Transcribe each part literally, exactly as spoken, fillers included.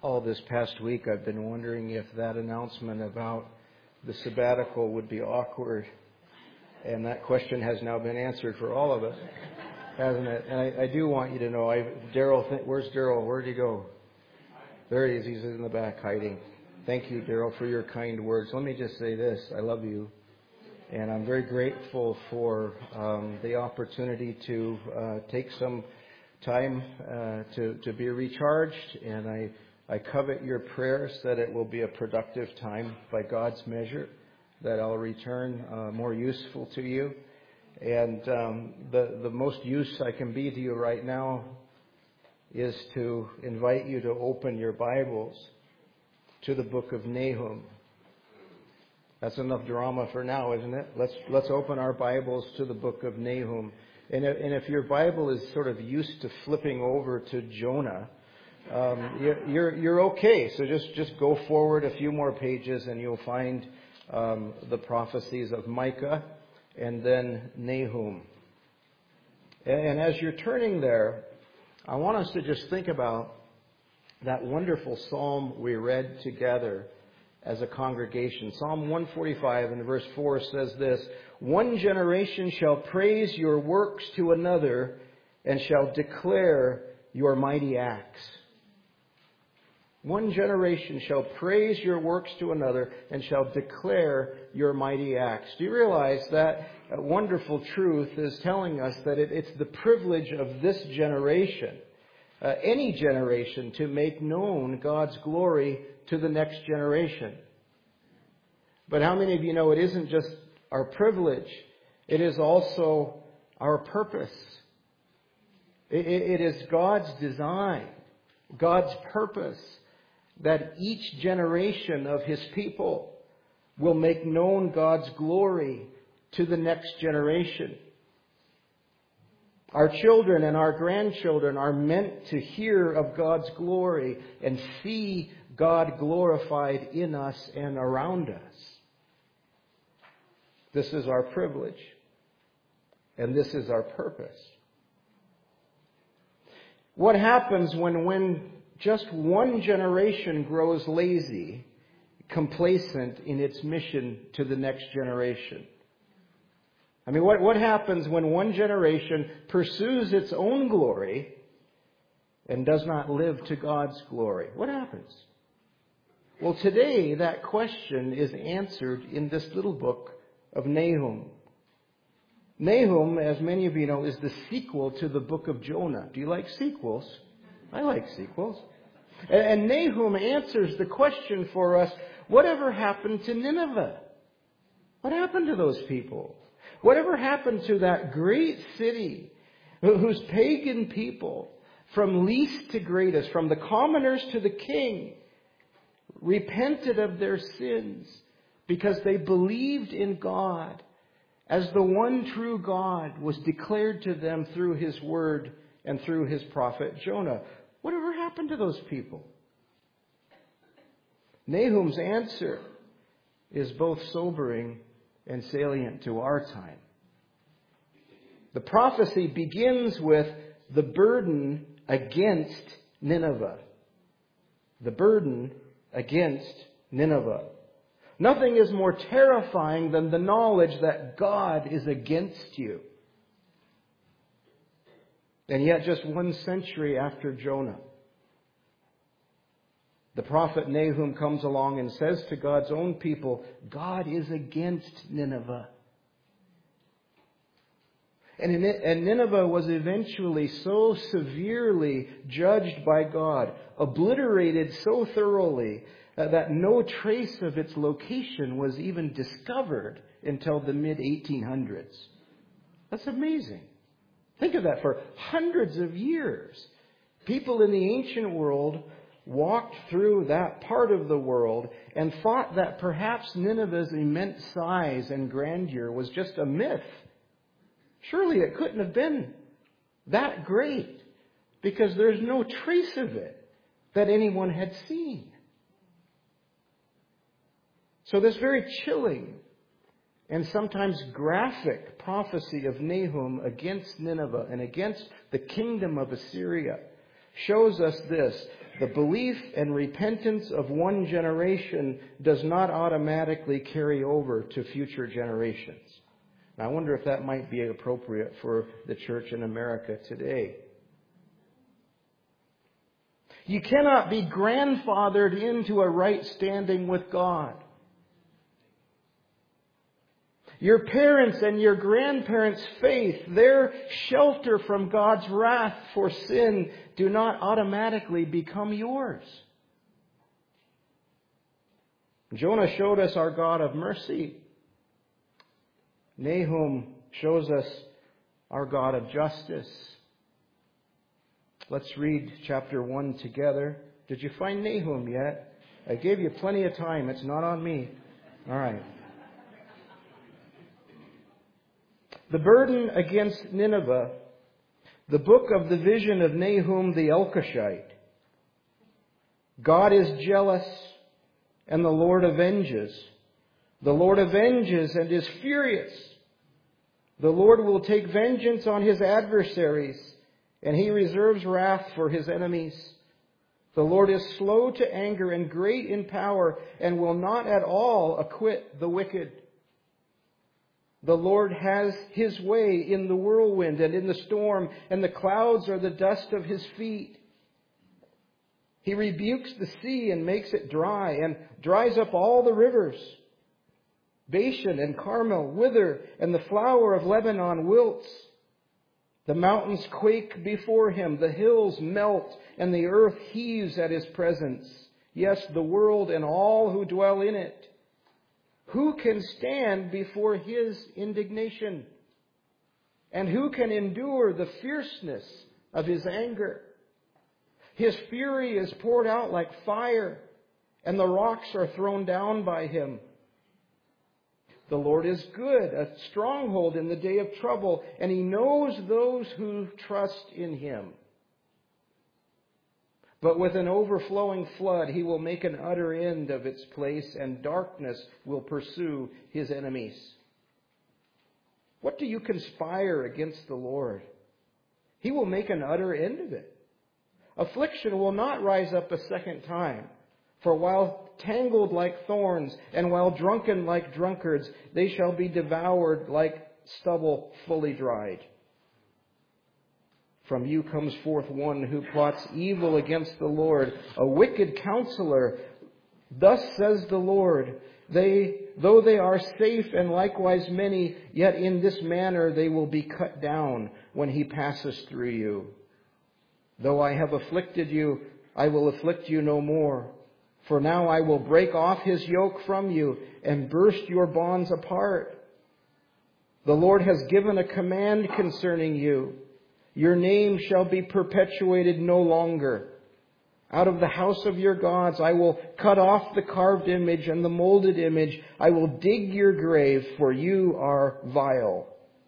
all this past week, I've been wondering if that announcement about the sabbatical would be awkward. And that question has now been answered for all of us, hasn't it? And I, I do want you to know, I, Daryl, th- where's Daryl? Where'd he go? There he is. He's in the back hiding. Thank you, Daryl, for your kind words. Let me just say this. I love you. And I'm very grateful for um, the opportunity to uh, take some time uh, to, to be recharged. And I, I covet your prayers that it will be a productive time by God's measure, that I'll return uh, more useful to you. And um, the, the most use I can be to you right now is to invite you to open your Bibles to the book of Nahum. That's enough drama for now, isn't it? Let's let's open our Bibles to the book of Nahum. And if, and if your Bible is sort of used to flipping over to Jonah, um, you're, you're you're okay. So just just go forward a few more pages, and you'll find um, the prophecies of Micah, and then Nahum. And, and as you're turning there, I want us to just think about that wonderful psalm we read together as a congregation. Psalm one forty-five and verse four says this: "One generation shall praise your works to another, and shall declare your mighty acts." One generation shall praise your works to another, and shall declare your mighty acts. Do you realize that wonderful truth is telling us that it, it's the privilege of this generation, uh, any generation, to make known God's glory to the next generation. But how many of you know it isn't just our privilege, it is also our purpose. It, it is God's design, God's purpose, that each generation of His people will make known God's glory to the next generation. Our children and our grandchildren are meant to hear of God's glory and see God glorified in us and around us. This is our privilege, and this is our purpose. What happens when, when just one generation grows lazy, complacent in its mission to the next generation? I mean, what, what happens when one generation pursues its own glory and does not live to God's glory? What happens? Well, today that question is answered in this little book of Nahum. Nahum, as many of you know, is the sequel to the book of Jonah. Do you like sequels? I like sequels. And, and Nahum answers the question for us: whatever happened to Nineveh? What happened to those people? Whatever happened to that great city whose pagan people, from least to greatest, from the commoners to the king, repented of their sins because they believed in God as the one true God was declared to them through His word and through His prophet Jonah? Whatever happened to those people? Nahum's answer is both sobering and salient to our time. The prophecy begins with the burden against Nineveh. The burden against Nineveh. Nothing is more terrifying than the knowledge that God is against you. And yet, just one century after Jonah, the prophet Nahum comes along and says to God's own people, God is against Nineveh. And Nineveh was eventually so severely judged by God, obliterated so thoroughly, that no trace of its location was even discovered until the mid eighteen hundreds. That's amazing. Think of that. For hundreds of years, people in the ancient world walked through that part of the world and thought that perhaps Nineveh's immense size and grandeur was just a myth. Surely it couldn't have been that great, because there's no trace of it that anyone had seen. So this very chilling and sometimes graphic prophecy of Nahum against Nineveh and against the kingdom of Assyria shows us this, the belief and repentance of one generation does not automatically carry over to future generations. And I wonder if that might be appropriate for the church in America today. You cannot be grandfathered into a right standing with God. Your parents' and your grandparents' faith, their shelter from God's wrath for sin, do not automatically become yours. Jonah showed us our God of mercy. Nahum shows us our God of justice. Let's read chapter one together. Did you find Nahum yet? I gave you plenty of time. It's not on me. All right. The burden against Nineveh, the book of the vision of Nahum the Elkoshite. God is jealous, and the Lord avenges. The Lord avenges and is furious. The Lord will take vengeance on his adversaries, and he reserves wrath for his enemies. The Lord is slow to anger and great in power, and will not at all acquit the wicked. The Lord has his way in the whirlwind and in the storm, and the clouds are the dust of his feet. He rebukes the sea and makes it dry, and dries up all the rivers. Bashan and Carmel wither, and the flower of Lebanon wilts. The mountains quake before him, the hills melt, and the earth heaves at his presence. Yes, the world and all who dwell in it. Who can stand before his indignation? And who can endure the fierceness of his anger? His fury is poured out like fire, and the rocks are thrown down by him. The Lord is good, a stronghold in the day of trouble, and he knows those who trust in him. But with an overflowing flood, he will make an utter end of its place, and darkness will pursue his enemies. What do you conspire against the Lord? He will make an utter end of it. Affliction will not rise up a second time. For while tangled like thorns, and while drunken like drunkards, they shall be devoured like stubble fully dried. From you comes forth one who plots evil against the Lord, a wicked counselor. Thus says the Lord, they, though they are safe and likewise many, yet in this manner they will be cut down when he passes through you. Though I have afflicted you, I will afflict you no more. For now I will break off his yoke from you and burst your bonds apart. The Lord has given a command concerning you. Your name shall be perpetuated no longer. Out of the house of your gods I will cut off the carved image and the molded image. I will dig your grave, for you are vile.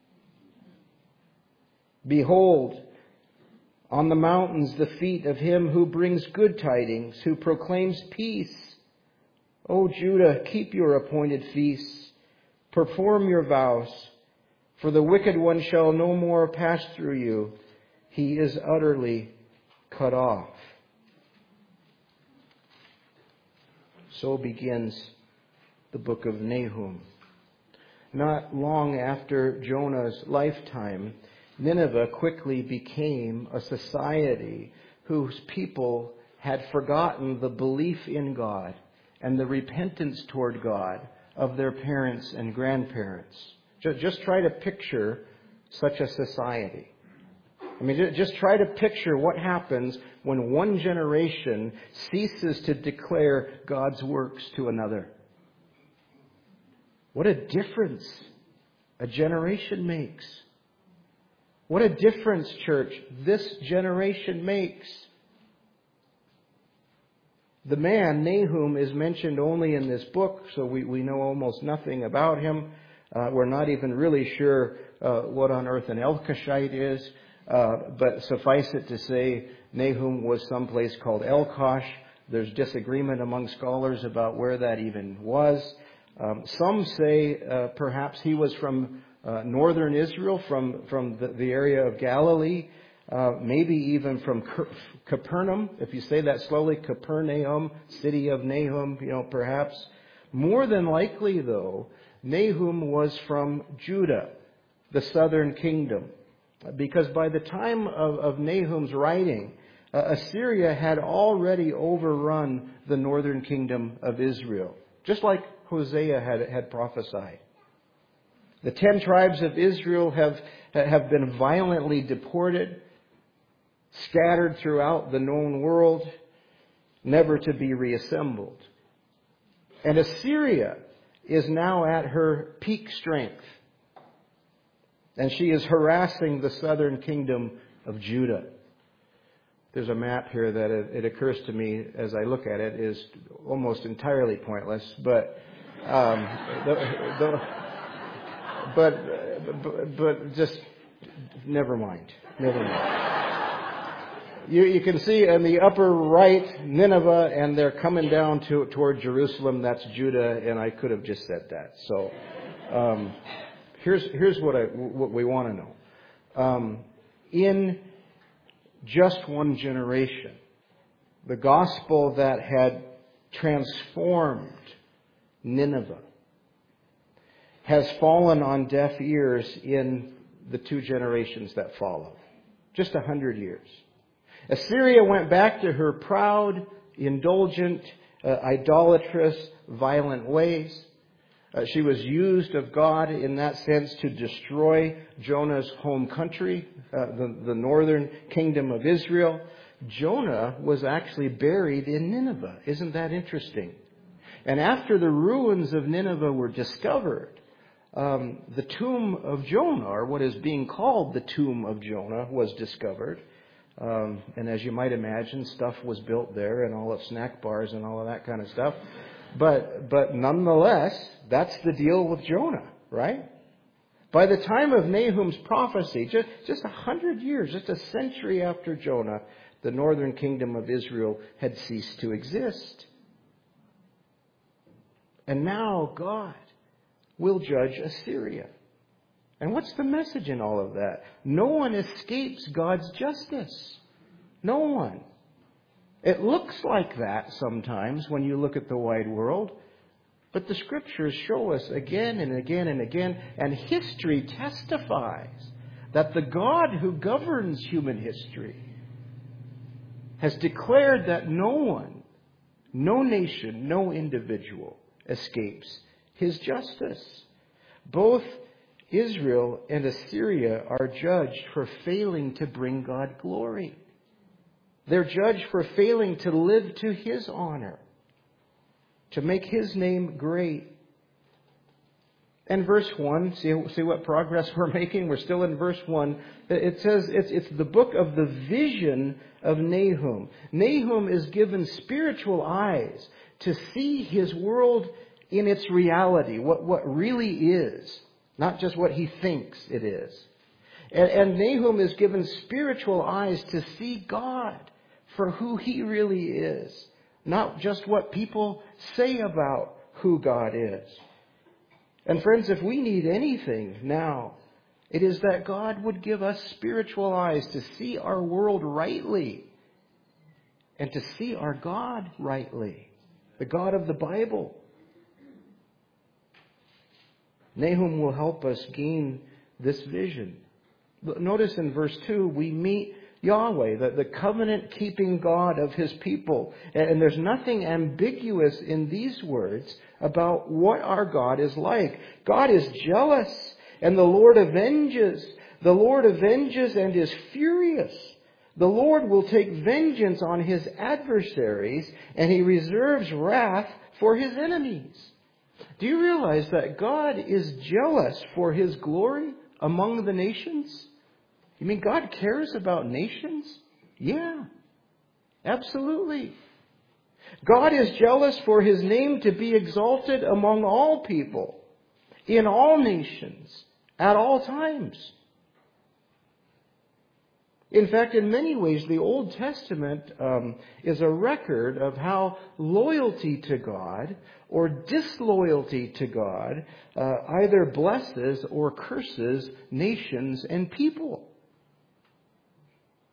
Behold, on the mountains the feet of him who brings good tidings, who proclaims peace. O Judah, keep your appointed feasts. Perform your vows. For the wicked one shall no more pass through you. He is utterly cut off. So begins the book of Nahum. Not long after Jonah's lifetime, Nineveh quickly became a society whose people had forgotten the belief in God and the repentance toward God of their parents and grandparents. Just try to picture such a society. I mean, just try to picture what happens when one generation ceases to declare God's works to another. What a difference a generation makes. What a difference, church, this generation makes. The man, Nahum, is mentioned only in this book, so we, we know almost nothing about him. Uh, we're not even really sure uh, what on earth an Elkoshite is. Uh, but suffice it to say, Nahum was someplace called Elkosh. There's disagreement among scholars about where that even was. Um, some say uh, perhaps he was from uh, northern Israel, from, from the, the area of Galilee. uh, maybe even from Capernaum, if you say that slowly, Capernaum, city of Nahum, you know, perhaps. More than likely, though, Nahum was from Judah, the southern kingdom. Because by the time of, of Nahum's writing, uh, Assyria had already overrun the northern kingdom of Israel, just like Hosea had, had prophesied. The ten tribes of Israel have, have been violently deported, scattered throughout the known world, never to be reassembled. And Assyria is now at her peak strength. And she is harassing the southern kingdom of Judah. There's a map here that it, it occurs to me as I look at it is almost entirely pointless, but um, the, the, but, but but just never mind, never mind. You, you can see in the upper right Nineveh, and they're coming down to toward Jerusalem. That's Judah, and I could have just said that. So um, here's here's what I what we want to know. Um, in just one generation, the gospel that had transformed Nineveh has fallen on deaf ears in the two generations that follow. Just a hundred years. Assyria went back to her proud, indulgent, uh, idolatrous, violent ways. Uh, she was used of God in that sense to destroy Jonah's home country, uh, the, the northern kingdom of Israel. Jonah was actually buried in Nineveh. Isn't that interesting? And after the ruins of Nineveh were discovered, um, the tomb of Jonah, or what is being called the tomb of Jonah, was discovered. Um, and as you might imagine, stuff was built there and all of snack bars and all of that kind of stuff. But but nonetheless, that's the deal with Jonah, right? By the time of Nahum's prophecy, just, just a hundred years, just a century after Jonah, the northern kingdom of Israel had ceased to exist. And now God will judge Assyria. And what's the message in all of that? No one escapes God's justice. No one. It looks like that sometimes when you look at the wide world. But the Scriptures show us again and again and again, and history testifies that the God who governs human history has declared that no one, no nation, no individual escapes His justice. Both Israel and Assyria are judged for failing to bring God glory. They're judged for failing to live to His honor, to make His name great. And verse one, see, see what progress we're making? We're still in verse one. It says it's, it's the book of the vision of Nahum. Nahum is given spiritual eyes to see his world in its reality, what, what really is, not just what he thinks it is. And, and Nahum is given spiritual eyes to see God for who He really is, not just what people say about who God is. And friends, if we need anything now, it is that God would give us spiritual eyes to see our world rightly and to see our God rightly, the God of the Bible. Nahum will help us gain this vision. Notice in verse two, we meet Yahweh, the, the covenant-keeping God of His people. And there's nothing ambiguous in these words about what our God is like. God is jealous, and the Lord avenges. The Lord avenges and is furious. The Lord will take vengeance on His adversaries, and He reserves wrath for His enemies. Do you realize that God is jealous for His glory among the nations? You mean God cares about nations? Yeah, absolutely. God is jealous for His name to be exalted among all people, in all nations, at all times. In fact, in many ways, the Old Testament um, is a record of how loyalty to God or disloyalty to God uh, either blesses or curses nations and people.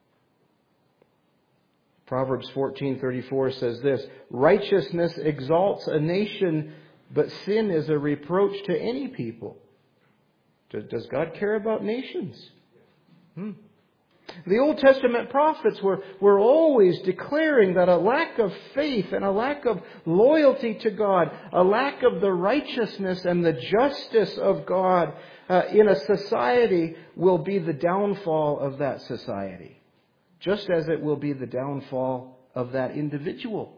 Proverbs fourteen thirty-four says this, righteousness exalts a nation, but sin is a reproach to any people. Does God care about nations? Hmm. The Old Testament prophets were, were always declaring that a lack of faith and a lack of loyalty to God, a lack of the righteousness and the justice of God uh, in a society will be the downfall of that society. Just as it will be the downfall of that individual.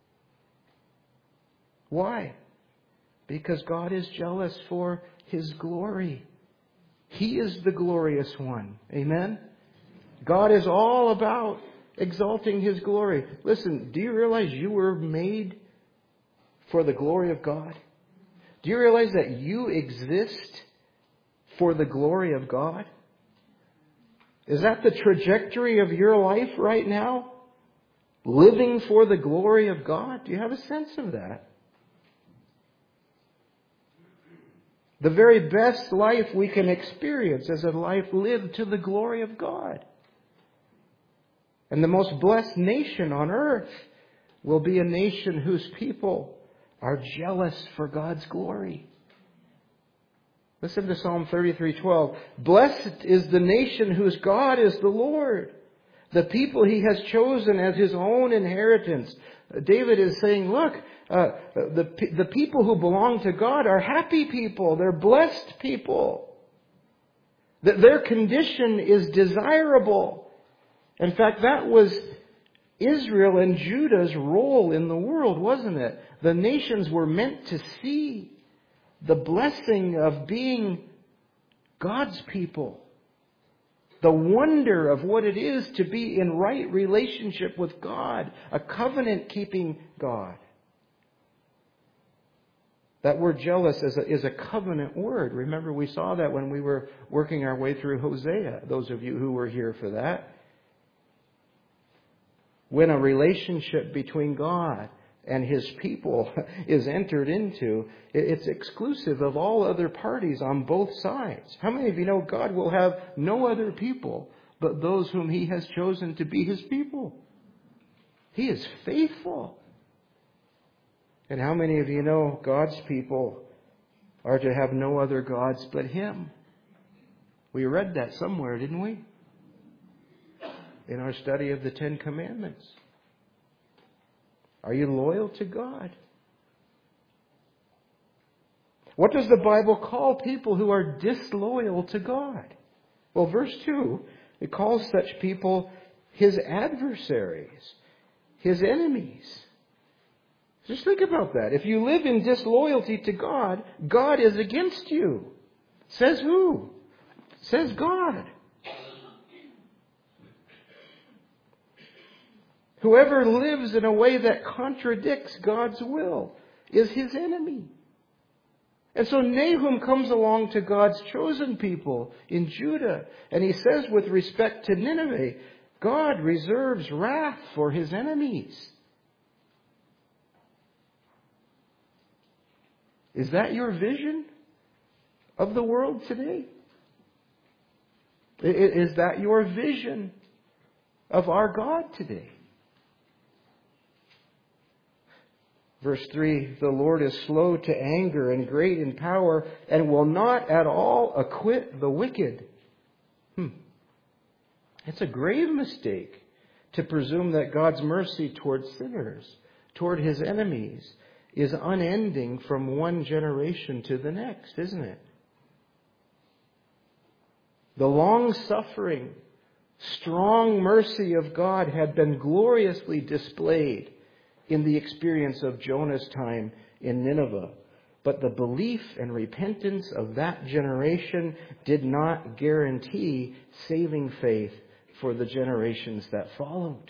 Why? Because God is jealous for His glory. He is the glorious one. Amen? God is all about exalting His glory. Listen, do you realize you were made for the glory of God? Do you realize that you exist for the glory of God? Is that the trajectory of your life right now? Living for the glory of God? Do you have a sense of that? The very best life we can experience is a life lived to the glory of God. And the most blessed nation on earth will be a nation whose people are jealous for God's glory. Listen to Psalm thirty-three twelve. Blessed is the nation whose God is the Lord, the people He has chosen as His own inheritance. David is saying, look, uh, the, the people who belong to God are happy people. They're blessed people. That their condition is desirable. In fact, that was Israel and Judah's role in the world, wasn't it? The nations were meant to see the blessing of being God's people. The wonder of what it is to be in right relationship with God. A covenant-keeping God. That word jealous is a, is a covenant word. Remember, we saw that when we were working our way through Hosea. Those of you who were here for that. When a relationship between God and His people is entered into, it's exclusive of all other parties on both sides. How many of you know God will have no other people but those whom He has chosen to be His people? He is faithful. And how many of you know God's people are to have no other gods but Him? We read that somewhere, didn't we? In our study of the Ten Commandments. Are you loyal to God? What does the Bible call people who are disloyal to God? Well, verse two, it calls such people His adversaries, His enemies. Just think about that. If you live in disloyalty to God, God is against you. Says who? Says God. Whoever lives in a way that contradicts God's will is His enemy. And so Nahum comes along to God's chosen people in Judah, and he says with respect to Nineveh, God reserves wrath for His enemies. Is that your vision of the world today? Is that your vision of our God today? Verse three, the Lord is slow to anger and great in power and will not at all acquit the wicked. Hmm. It's a grave mistake to presume that God's mercy toward sinners, toward His enemies, is unending from one generation to the next, isn't it? The long-suffering, strong mercy of God had been gloriously displayed in the experience of Jonah's time in Nineveh. But the belief and repentance of that generation did not guarantee saving faith for the generations that followed.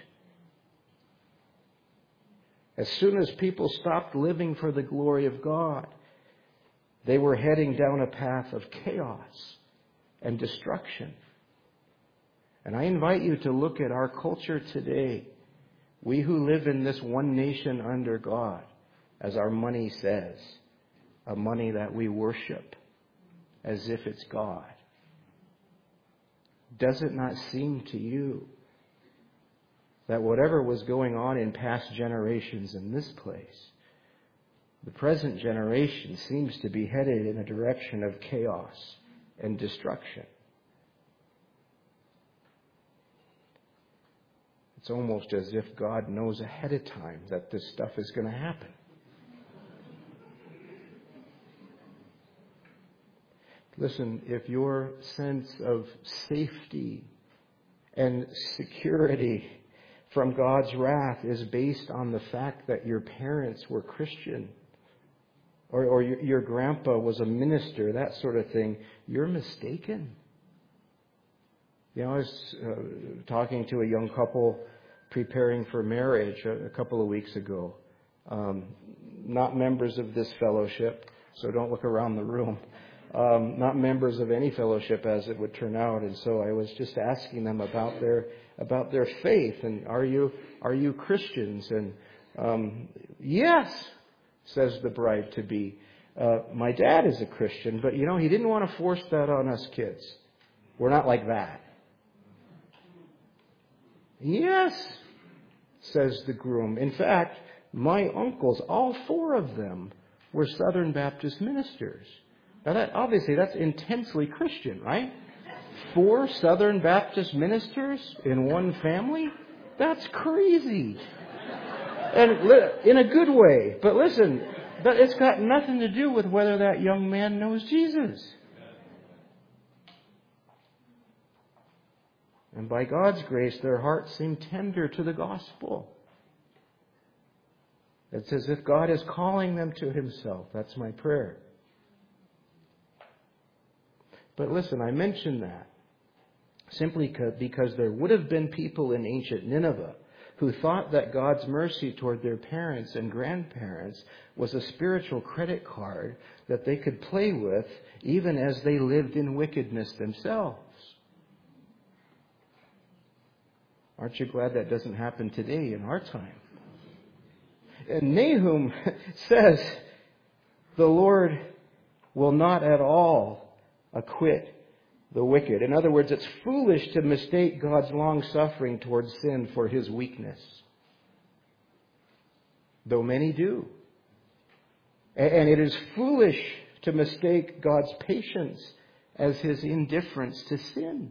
As soon as people stopped living for the glory of God, they were heading down a path of chaos and destruction. And I invite you to look at our culture today. We who live in this one nation under God, as our money says, a money that we worship as if it's God. Does it not seem to you that whatever was going on in past generations in this place, the present generation seems to be headed in a direction of chaos and destruction. It's almost as if God knows ahead of time that this stuff is going to happen. Listen, if your sense of safety and security from God's wrath is based on the fact that your parents were Christian, or, or your, your grandpa was a minister, that sort of thing, you're mistaken. You know, I was uh, talking to a young couple preparing for marriage a, a couple of weeks ago. Um, not members of this fellowship, so don't look around the room. Um, not members of any fellowship, as it would turn out, and so I was just asking them about their about their faith, and are you are you Christians? And um, yes, says the bride to be. Uh, my dad is a Christian, but you know he didn't want to force that on us kids. We're not like that. Yes, says the groom. In fact, my uncles, all four of them, were Southern Baptist ministers. Now, that, obviously, that's intensely Christian, right? Four Southern Baptist ministers in one family? That's crazy. And li- in a good way. But listen, that it's got nothing to do with whether that young man knows Jesus. And by God's grace, their hearts seem tender to the gospel. It's as if God is calling them to Himself. That's my prayer. But listen, I mention that simply because there would have been people in ancient Nineveh who thought that God's mercy toward their parents and grandparents was a spiritual credit card that they could play with even as they lived in wickedness themselves. Aren't you glad that doesn't happen today in our time? And Nahum says, the Lord will not at all acquit the wicked. In other words, it's foolish to mistake God's long-suffering towards sin for His weakness. Though many do. And it is foolish to mistake God's patience as His indifference to sin.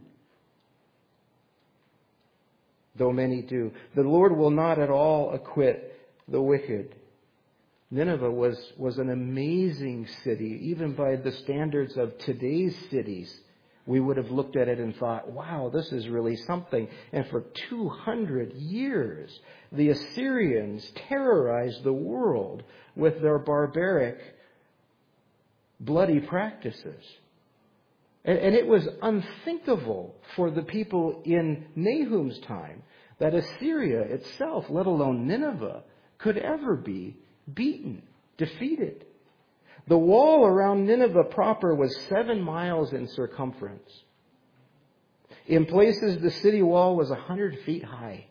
Though many do. The Lord will not at all acquit the wicked. Nineveh was, was an amazing city. Even by the standards of today's cities, we would have looked at it and thought, wow, this is really something. And for two hundred years, the Assyrians terrorized the world with their barbaric, bloody practices. And, and it was unthinkable for the people in Nahum's time that Assyria itself, let alone Nineveh, could ever be beaten, defeated. The wall around Nineveh proper was seven miles in circumference. In places, the city wall was a hundred feet high.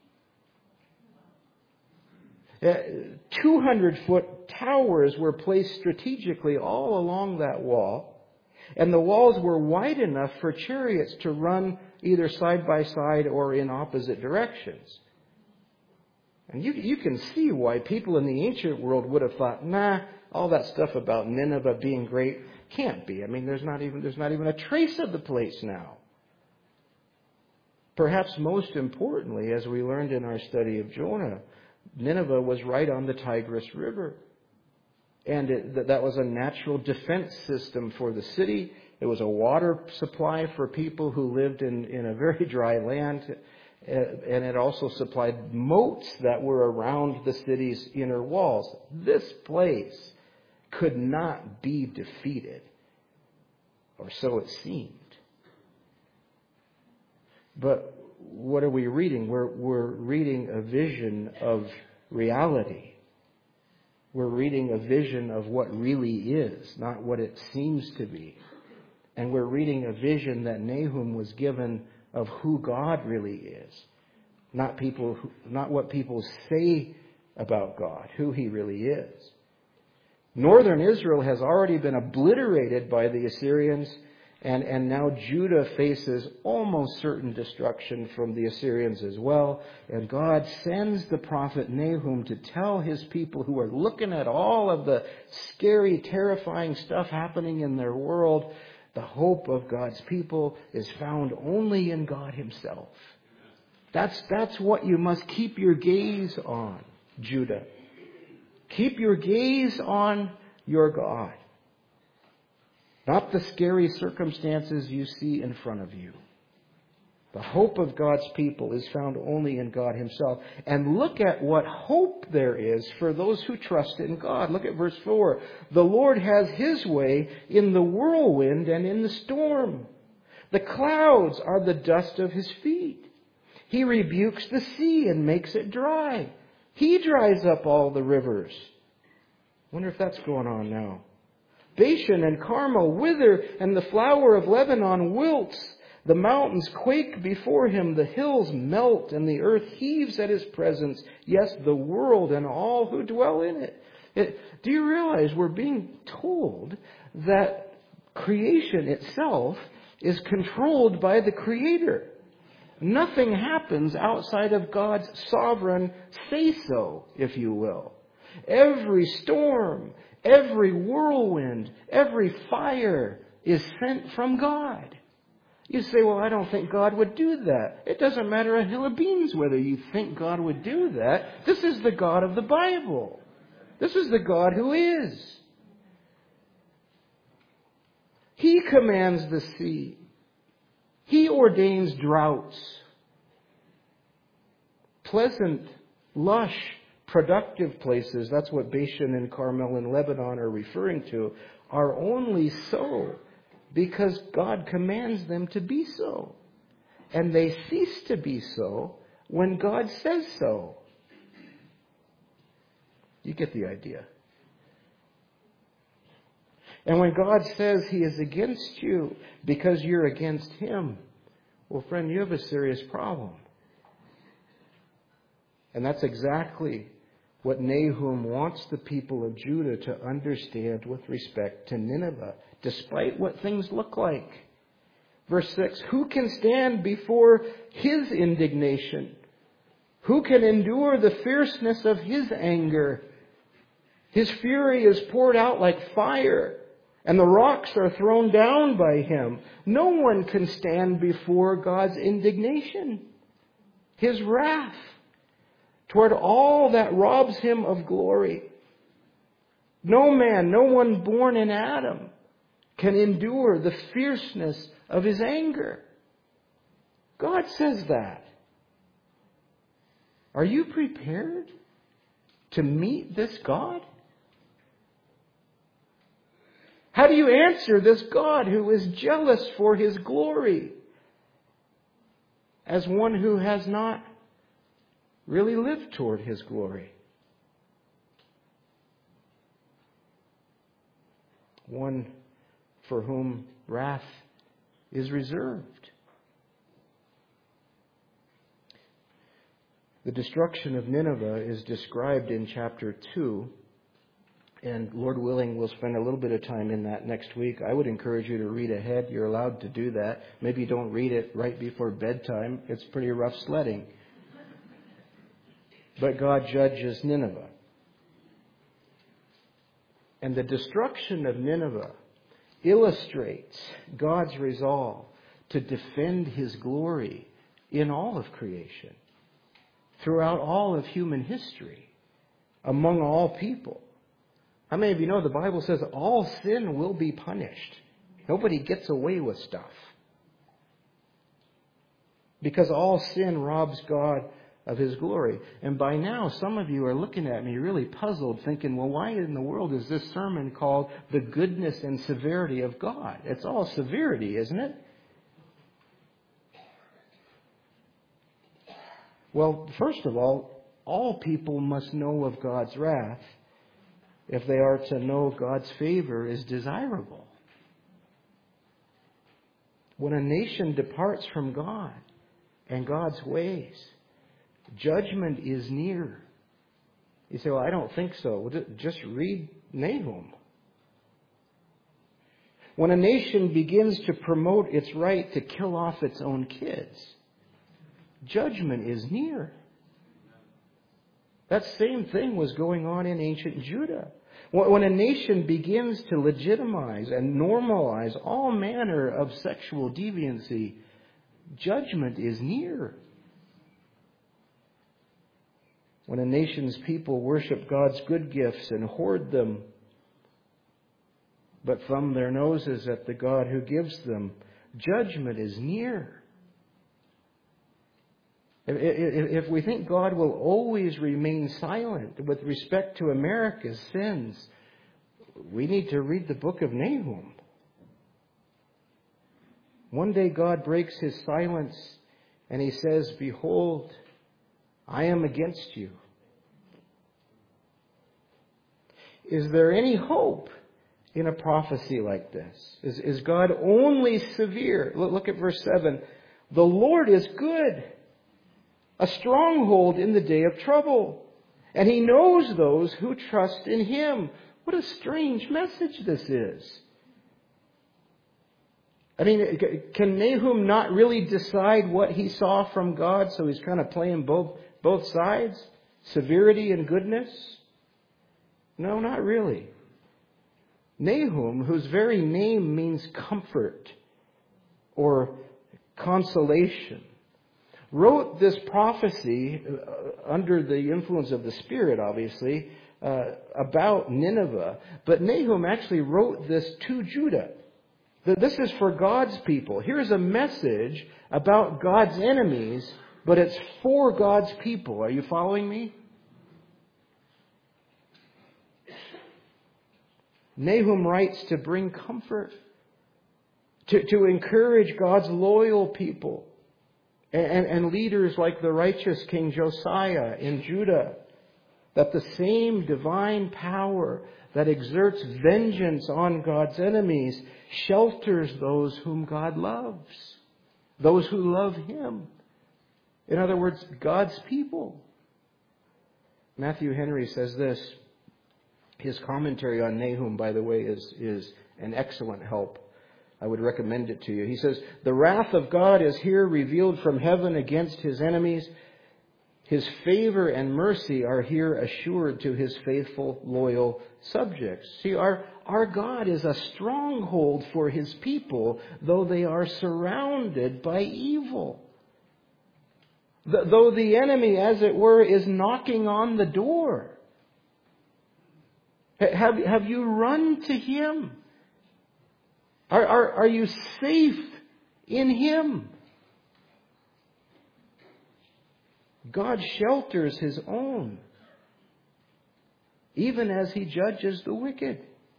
two hundred foot towers were placed strategically all along that wall. And the walls were wide enough for chariots to run either side by side or in opposite directions. And you, you can see why people in the ancient world would have thought, nah, all that stuff about Nineveh being great can't be. I mean, there's not even, there's not even a trace of the place now. Perhaps most importantly, as we learned in our study of Jonah, Nineveh was right on the Tigris River. And it, that was a natural defense system for the city. It was a water supply for people who lived in, in a very dry land. And it also supplied moats that were around the city's inner walls. This place could not be defeated, or so it seemed. But what are we reading? We're, we're reading a vision of reality. We're reading a vision of what really is, not what it seems to be. And we're reading a vision that Nahum was given of who God really is. Not people, who, not what people say about God, who He really is. Northern Israel has already been obliterated by the Assyrians, And, and now Judah faces almost certain destruction from the Assyrians as well. And God sends the prophet Nahum to tell his people who are looking at all of the scary, terrifying stuff happening in their world, the hope of God's people is found only in God himself. That's, that's what you must keep your gaze on, Judah. Keep your gaze on your God. Not the scary circumstances you see in front of you. The hope of God's people is found only in God himself. And look at what hope there is for those who trust in God. Look at verse four. The Lord has his way in the whirlwind and in the storm. The clouds are the dust of his feet. He rebukes the sea and makes it dry. He dries up all the rivers. Wonder if that's going on now. Bashan and Carmel wither, and the flower of Lebanon wilts. The mountains quake before him, the hills melt, and the earth heaves at his presence. Yes, the world and all who dwell in it. it do you realize we're being told that creation itself is controlled by the Creator? Nothing happens outside of God's sovereign say-so, if you will. Every storm, every whirlwind, every fire is sent from God. You say, well, I don't think God would do that. It doesn't matter a hill of beans whether you think God would do that. This is the God of the Bible. This is the God who is. He commands the sea. He ordains droughts. Pleasant, lush, productive places, that's what Bashan and Carmel and Lebanon are referring to, are only so because God commands them to be so. And they cease to be so when God says so. You get the idea. And when God says he is against you because you're against him, well, friend, you have a serious problem. And that's exactly what Nahum wants the people of Judah to understand with respect to Nineveh, despite what things look like. Verse six, who can stand before his indignation? Who can endure the fierceness of his anger? His fury is poured out like fire, and the rocks are thrown down by him. No one can stand before God's indignation, his wrath toward all that robs him of glory. No man, no one born in Adam can endure the fierceness of his anger. God says that. Are you prepared to meet this God? How do you answer this God who is jealous for his glory as one who has not really lived toward his glory? One for whom wrath is reserved. The destruction of Nineveh is described in chapter two. And Lord willing, we'll spend a little bit of time in that next week. I would encourage you to read ahead. You're allowed to do that. Maybe don't read it right before bedtime. It's pretty rough sledding. But God judges Nineveh. And the destruction of Nineveh illustrates God's resolve to defend his glory in all of creation, throughout all of human history, among all people. How many of you know the Bible says all sin will be punished? Nobody gets away with stuff. Because all sin robs God of his glory. And by now, some of you are looking at me really puzzled, thinking, well, why in the world is this sermon called The Goodness and Severity of God? It's all severity, isn't it? Well, first of all, all people must know of God's wrath if they are to know God's favor is desirable. When a nation departs from God and God's ways, judgment is near. You say, well, I don't think so. Well, just read Nahum. When a nation begins to promote its right to kill off its own kids, judgment is near. That same thing was going on in ancient Judah. When a nation begins to legitimize and normalize all manner of sexual deviancy, judgment is near. When a nation's people worship God's good gifts and hoard them, but thumb their noses at the God who gives them, judgment is near. If we think God will always remain silent with respect to America's sins, we need to read the book of Nahum. One day God breaks his silence and he says, "Behold, I am against you." Is there any hope in a prophecy like this? Is, is God only severe? Look, look at verse seven. The Lord is good, a stronghold in the day of trouble, and he knows those who trust in him. What a strange message this is. I mean, can Nahum not really decide what he saw from God, so he's kind of playing both, both sides? Severity and goodness? No, not really. Nahum, whose very name means comfort or consolation, wrote this prophecy uh, under the influence of the Spirit, obviously, uh, about Nineveh. But Nahum actually wrote this to Judah. This is for God's people. Here's a message about God's enemies, but it's for God's people. Are you following me? Nahum writes to bring comfort, to, to encourage God's loyal people. And, and leaders like the righteous King Josiah in Judah, that the same divine power that exerts vengeance on God's enemies shelters those whom God loves, those who love him. In other words, God's people. Matthew Henry says this. His commentary on Nahum, by the way, is, is an excellent help. I would recommend it to you. He says, the wrath of God is here revealed from heaven against his enemies. His favor and mercy are here assured to his faithful, loyal subjects. See, our, our God is a stronghold for his people, though they are surrounded by evil. Though the enemy, as it were, is knocking on the door. Have, have you run to him? Are, are, are you safe in him? God shelters his own, even as he judges the wicked.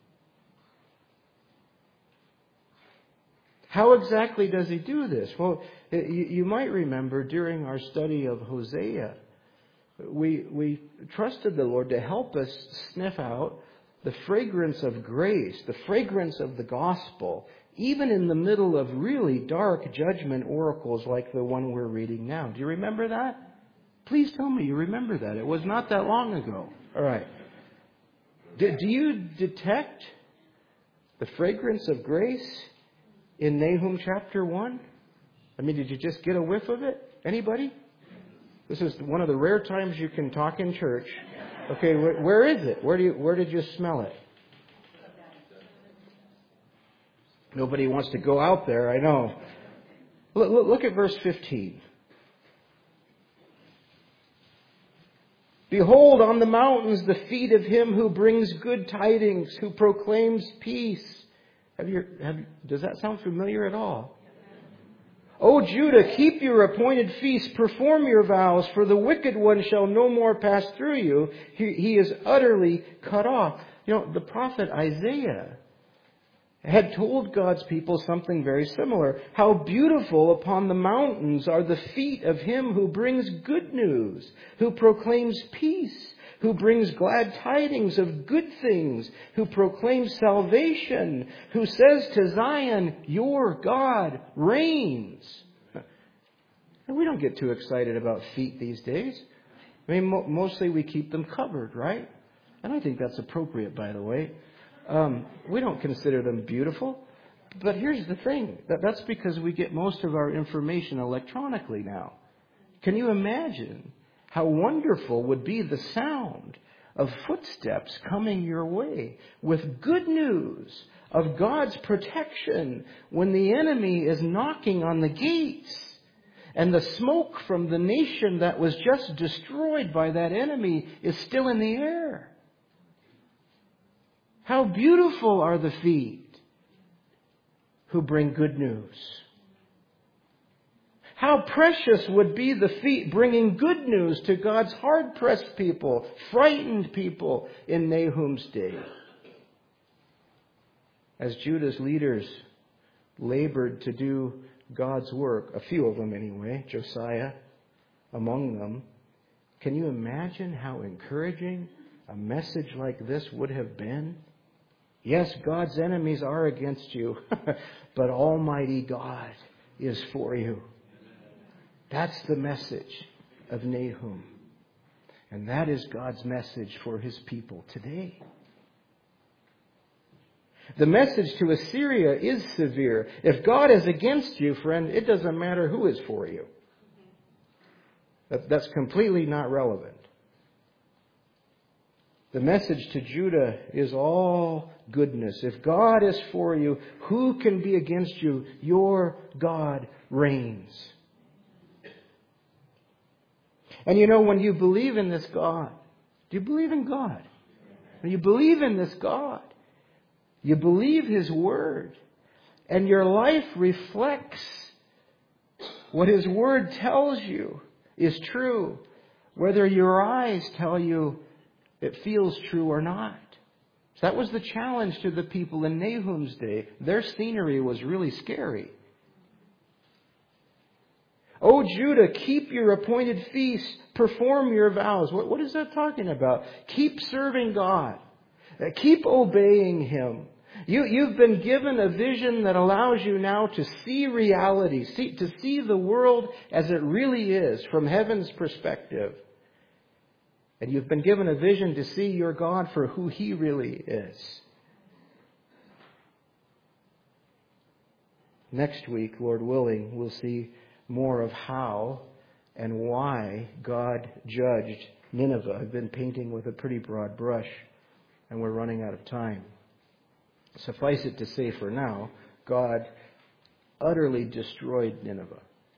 How exactly does he do this? Well, you, you might remember during our study of Hosea, we, we trusted the Lord to help us sniff out the fragrance of grace, the fragrance of the gospel, even in the middle of really dark judgment oracles like the one we're reading now. Do you remember that? Please tell me you remember that. It was not that long ago. All right. Do, do you detect the fragrance of grace in Nahum chapter one? I mean, did you just get a whiff of it? Anybody? This is one of the rare times you can talk in church. Okay, where, where is it? Where do you, where did you smell it? Nobody wants to go out there, I know. Look, look, look at verse fifteen. Behold, on the mountains the feet of him who brings good tidings, who proclaims peace. Have you, have, does that sound familiar at all? O Judah, keep your appointed feasts, perform your vows, for the wicked one shall no more pass through you. He, he is utterly cut off. You know, the prophet Isaiah had told God's people something very similar. How beautiful upon the mountains are the feet of him who brings good news, who proclaims peace, who brings glad tidings of good things, who proclaims salvation, who says to Zion, your God reigns. And we don't get too excited about feet these days. I mean, mo- mostly we keep them covered, right? And I think that's appropriate, by the way. Um, we don't consider them beautiful. But here's the thing. That that's because we get most of our information electronically now. Can you imagine how wonderful would be the sound of footsteps coming your way with good news of God's protection when the enemy is knocking on the gates and the smoke from the nation that was just destroyed by that enemy is still in the air? How beautiful are the feet who bring good news. How precious would be the feet bringing good news to God's hard-pressed people, frightened people in Nahum's day. As Judah's leaders labored to do God's work, a few of them anyway, Josiah among them, can you imagine how encouraging a message like this would have been? Yes, God's enemies are against you, but Almighty God is for you. That's the message of Nahum. And that is God's message for His people today. The message to Assyria is severe. If God is against you, friend, it doesn't matter who is for you. That's completely not relevant. The message to Judah is all goodness. If God is for you, who can be against you? Your God reigns. And you know, when you believe in this God, do you believe in God? When you believe in this God, you believe His Word, and your life reflects what His Word tells you is true, whether your eyes tell you it feels true or not. So that was the challenge to the people in Nahum's day. Their scenery was really scary. O Judah, keep your appointed feasts, perform your vows. What, what is that talking about? Keep serving God. Keep obeying Him. You, you've been given a vision that allows you now to see reality, see, to see the world as it really is from heaven's perspective. And you've been given a vision to see your God for who He really is. Next week, Lord willing, we'll see more of how and why God judged Nineveh. I've been painting with a pretty broad brush, and we're running out of time. Suffice it to say for now, God utterly destroyed Nineveh.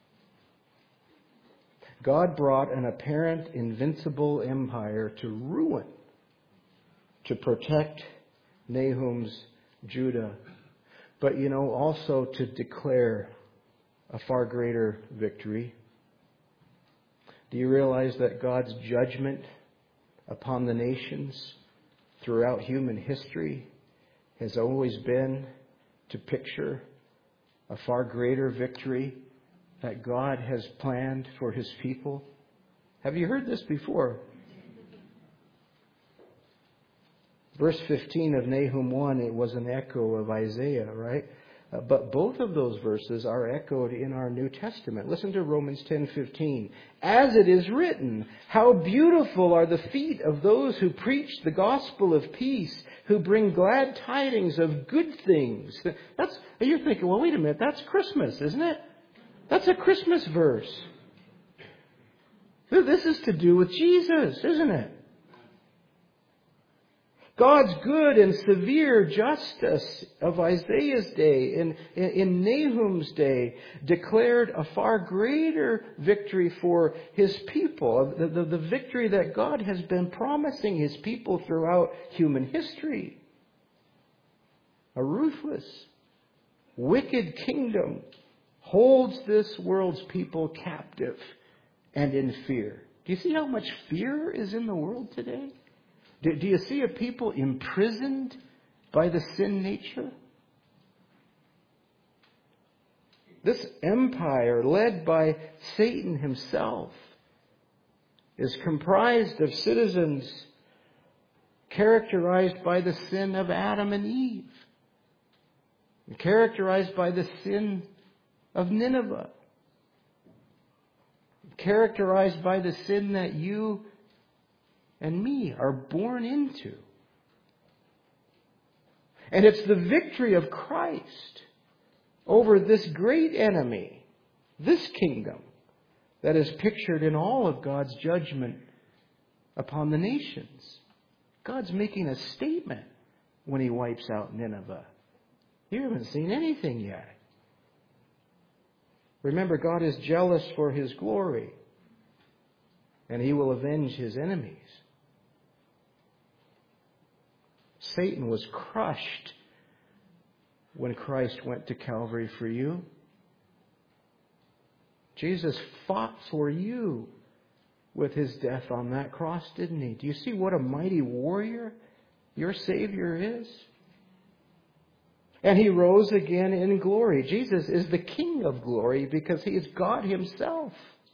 God brought an apparent invincible empire to ruin, to protect Nahum's Judah, but, you know, also to declare a far greater victory. Do you realize that God's judgment upon the nations throughout human history has always been to picture a far greater victory that God has planned for His people? Have you heard this before? Verse fifteen of Nahum one, it was an echo of Isaiah, right? Uh, but both of those verses are echoed in our New Testament. Listen to Romans ten fifteen. As it is written, how beautiful are the feet of those who preach the gospel of peace, who bring glad tidings of good things. That's, you're thinking, well, wait a minute, that's Christmas, isn't it? That's a Christmas verse. This is to do with Jesus, isn't it? God's good and severe justice of Isaiah's day, in, in, in Nahum's day, declared a far greater victory for His people. The, the, the victory that God has been promising His people throughout human history. A ruthless, wicked kingdom holds this world's people captive and in fear. Do you see how much fear is in the world today? Do, do you see a people imprisoned by the sin nature? This empire, led by Satan himself, is comprised of citizens characterized by the sin of Adam and Eve, characterized by the sin of Nineveh, characterized by the sin that you and me are born into. And it's the victory of Christ over this great enemy, this kingdom that is pictured in all of God's judgment upon the nations. God's making a statement when He wipes out Nineveh. You haven't seen anything yet. Remember, God is jealous for His glory, and He will avenge His enemies. Satan was crushed when Christ went to Calvary for you. Jesus fought for you with His death on that cross, didn't He? Do you see what a mighty warrior your Savior is? And He rose again in glory. Jesus is the King of glory because He is God Himself.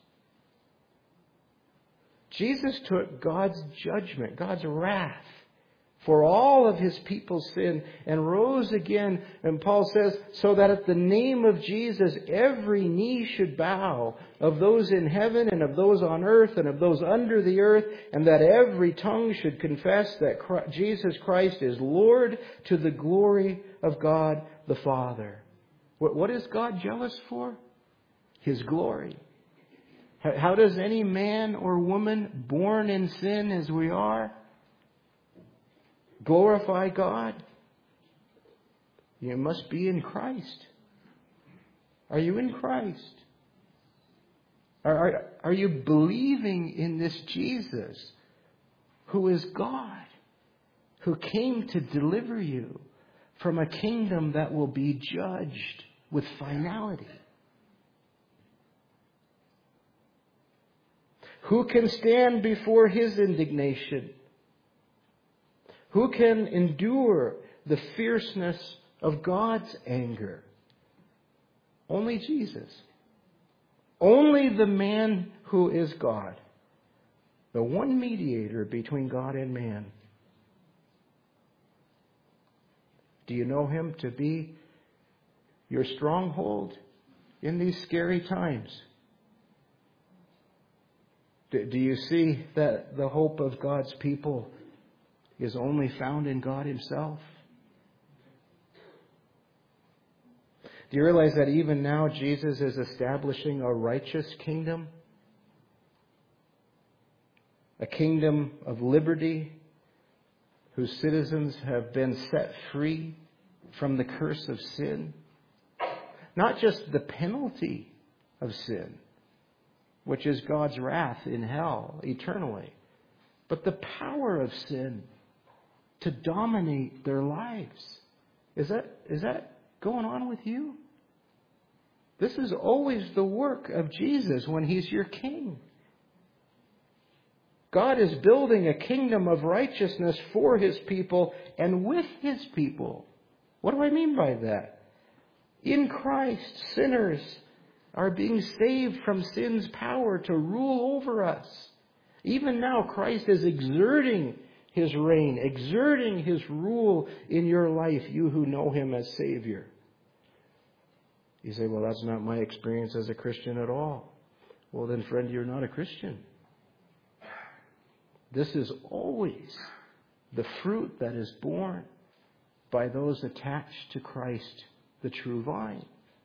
Jesus took God's judgment, God's wrath, for all of His people's sin and rose again. And Paul says, so that at the name of Jesus, every knee should bow, of those in heaven and of those on earth and of those under the earth, and that every tongue should confess that Christ, Jesus Christ is Lord, to the glory of God the Father. What, what is God jealous for? His glory. How, how does any man or woman born in sin as we are glorify God? You must be in Christ. Are you in Christ? Are, are, are you believing in this Jesus who is God, who came to deliver you from a kingdom that will be judged with finality? Who can stand before His indignation? Who can endure the fierceness of God's anger? Only Jesus. Only the man who is God. The one mediator between God and man. Do you know Him to be your stronghold in these scary times? Do you see that the hope of God's people is only found in God Himself? Do you realize that even now Jesus is establishing a righteous kingdom? A kingdom of liberty whose citizens have been set free from the curse of sin. Not just the penalty of sin, which is God's wrath in hell eternally, but the power of sin to dominate their lives. Is that, is that going on with you? This is always the work of Jesus when He's your King. God is building a kingdom of righteousness for His people and with His people. What do I mean by that? In Christ, sinners are being saved from sin's power to rule over us. Even now, Christ is exerting His reign, exerting His rule in your life, you who know Him as Savior. You say, well, that's not my experience as a Christian at all. Well, then, friend, you're not a Christian. This is always the fruit that is borne by those attached to Christ, the true vine.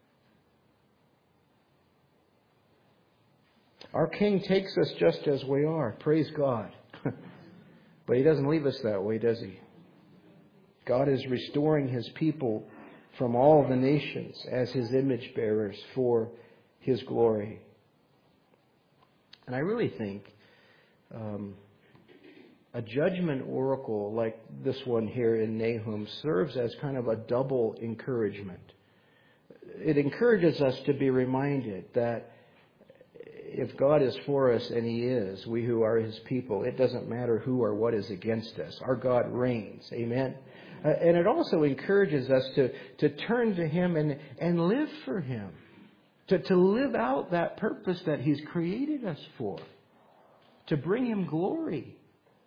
Our King takes us just as we are. Praise God. But He doesn't leave us that way, does He? God is restoring His people from all the nations as His image bearers for His glory. And I really think um, a judgment oracle like this one here in Nahum serves as kind of a double encouragement. It encourages us to be reminded that if God is for us, and He is, we who are His people, it doesn't matter who or what is against us. Our God reigns. Amen? Uh, and it also encourages us to, to turn to Him and, and live for Him. To, to live out that purpose that He's created us for. To bring Him glory.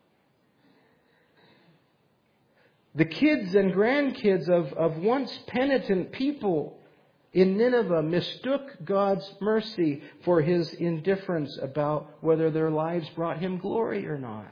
The kids and grandkids of, of once penitent people in Nineveh mistook God's mercy for His indifference about whether their lives brought Him glory or not.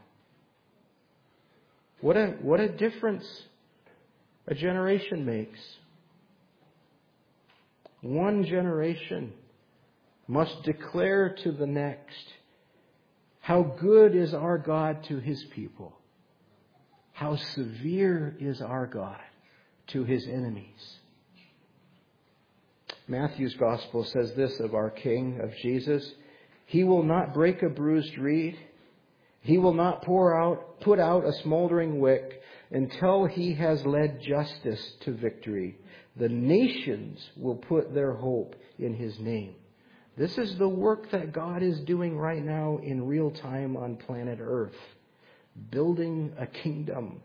What a, what a difference a generation makes. one generation must declare to the next how good is our God to His people. How severe is our God to His enemies. Matthew's Gospel says this of our King, of Jesus: He will not break a bruised reed. He will not pour out, put out a smoldering wick until He has led justice to victory. The nations will put their hope in His name. This is the work that God is doing right now in real time on planet Earth. Building a kingdom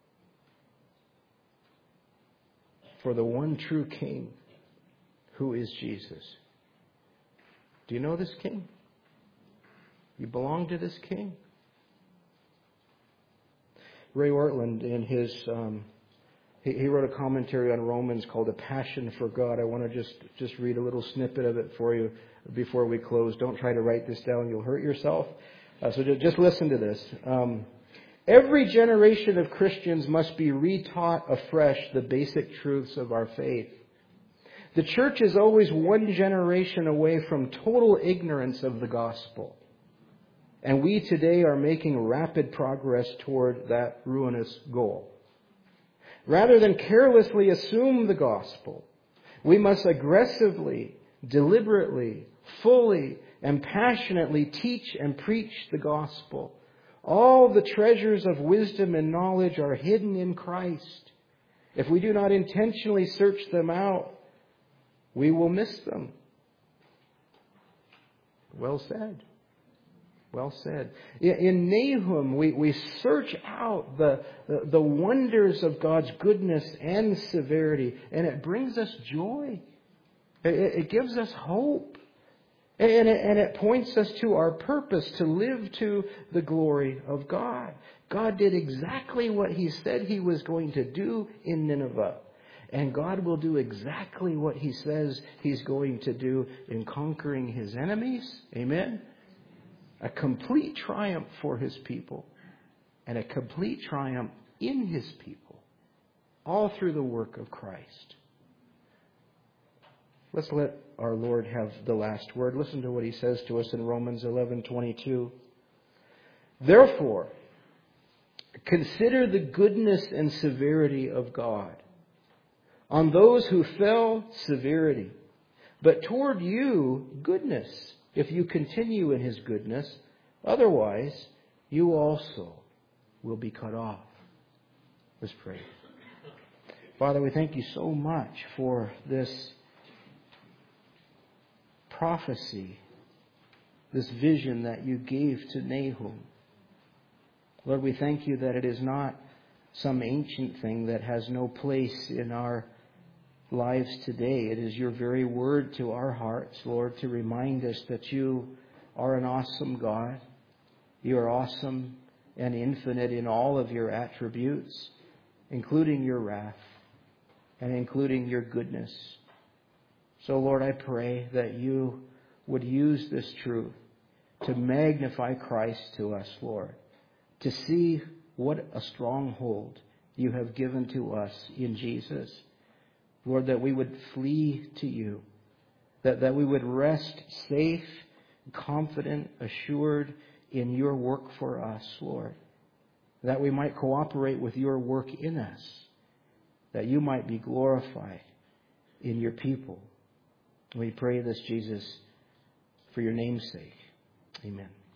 for the one true King, who is Jesus. Do you know this King? You belong to this King. Ray Ortland, in his, um, he, he wrote a commentary on Romans called A Passion for God. I want to just, just read a little snippet of it for you before we close. Don't try to write this down. You'll hurt yourself. Uh, so just, just listen to this. Um, Every generation of Christians must be retaught afresh the basic truths of our faith. The church is always one generation away from total ignorance of the gospel. And we today are making rapid progress toward that ruinous goal. Rather than carelessly assume the gospel, we must aggressively, deliberately, fully, and passionately teach and preach the gospel. All the treasures of wisdom and knowledge are hidden in Christ. If we do not intentionally search them out, we will miss them. Well said. Well said. In Nahum, we, we search out the, the, the wonders of God's goodness and severity, and it brings us joy. It, it gives us hope. And it, and it points us to our purpose, to live to the glory of God. God did exactly what He said He was going to do in Nineveh. And God will do exactly what He says He's going to do in conquering His enemies. Amen? A complete triumph for His people. And a complete triumph in His people. All through the work of Christ. Let's let our Lord have the last word. Listen to what He says to us in Romans eleven twenty-two. Therefore, consider the goodness and severity of God. On those who fell, severity. But toward you, goodness, if you continue in His goodness. Otherwise, you also will be cut off. Let's pray. Father, we thank You so much for this prophecy, this vision that You gave to Nahum. Lord, we thank You that it is not some ancient thing that has no place in our lives today. It is Your very word to our hearts, Lord, to remind us that You are an awesome God. You are awesome and infinite in all of Your attributes, including Your wrath and including Your goodness. So, Lord, I pray that You would use this truth to magnify Christ to us, Lord, to see what a stronghold You have given to us in Jesus. Lord, that we would flee to You, that, that we would rest safe, confident, assured in Your work for us, Lord, that we might cooperate with Your work in us, that You might be glorified in Your people. We pray this, Jesus, for Your name's sake. Amen.